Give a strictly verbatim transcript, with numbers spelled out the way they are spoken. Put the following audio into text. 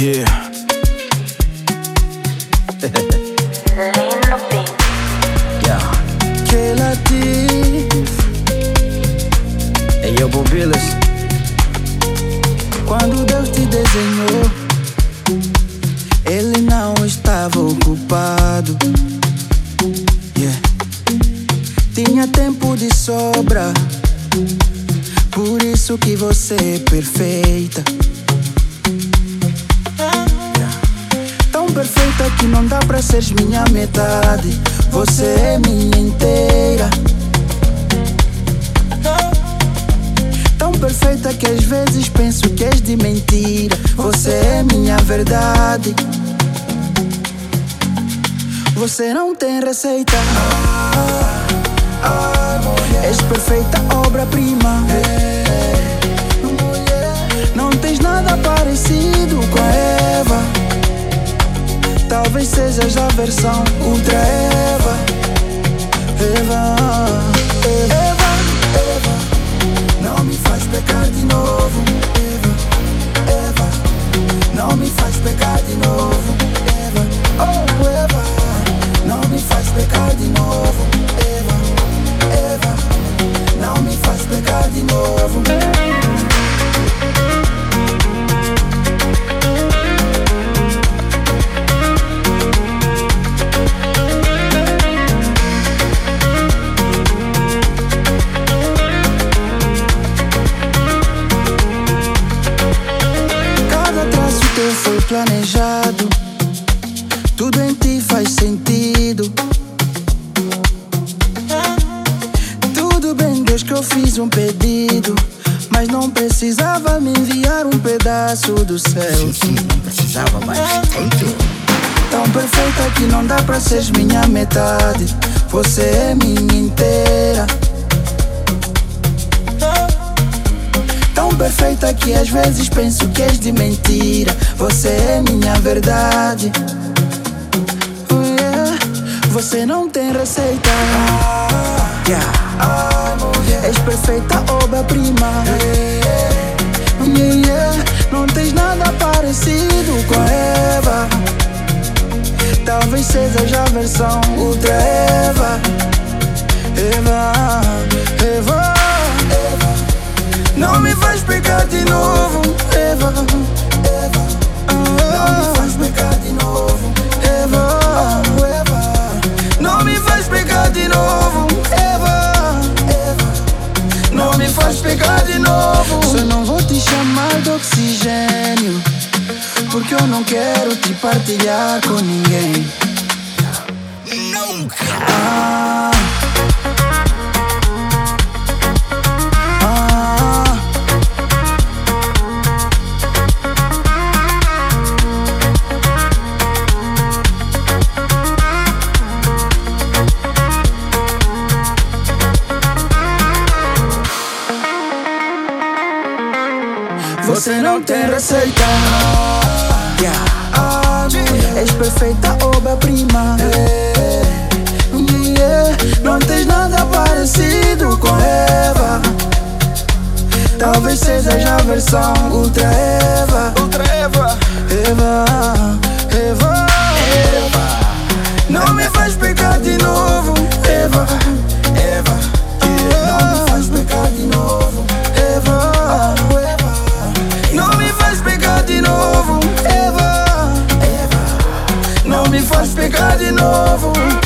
Yeah. Yeah. K-Latif. Hey, yo, Bobilas. Quando Deus te desenhou, Ele não estava ocupado. Yeah. Tinha tempo de sobra, por isso que você é perfeita. Tão perfeita que não dá pra seres minha metade. Você é minha inteira. Tão perfeita que às vezes penso que és de mentira. Você é minha verdade. Você não tem receita. És perfeita obra-prima. Não tens nada parecido com a Eva. Talvez sejas a versão Ultra Eva. Eva, Eva, Eva, não me faz pecar de novo. Eva, Eva, não me faz pecar de novo. Eva, oh Eva, não me faz pecar de novo. Eva, Eva, não me faz pecar de novo. Foi planejado, tudo em ti faz sentido. Tudo bem, Deus, que eu fiz um pedido, mas não precisava me enviar um pedaço do céu. Sim, sim, não precisava, mas thank you. Tão perfeita que não dá pra seres minha metade. Você é minha inteira. Tão perfeita que às vezes penso que és de mentira. Você é minha verdade. Oh, yeah. Você não tem receita. Yeah. És perfeita obra-prima. Yeah, yeah. Não tens nada parecido com a Eva. Talvez sejas a versão Ultra Eva. Eva, Eva, Eva, não me faz pecar de novo. Eva, Eva, não me faz pecar de novo. Eva, oh, Eva, não me faz pecar de novo. Eva, Eva, não me faz pecar de novo. Só não vou te chamar de oxigênio, porque eu não quero te partilhar com ninguém. Nunca. Ah, você não tem receita. Yeah. És perfeita obra-prima. Yeah. Não tens nada parecido com Eva. Talvez sejas a versão Ultra Eva. Ultra Eva. Eva, Eva, Eva, não me faz pecar de novo. Eva, Eva, yeah. Não me faz pecar de novo. Eva, Eva, não me faz pecar de novo. Eva, Eva, não me faz pecar de novo.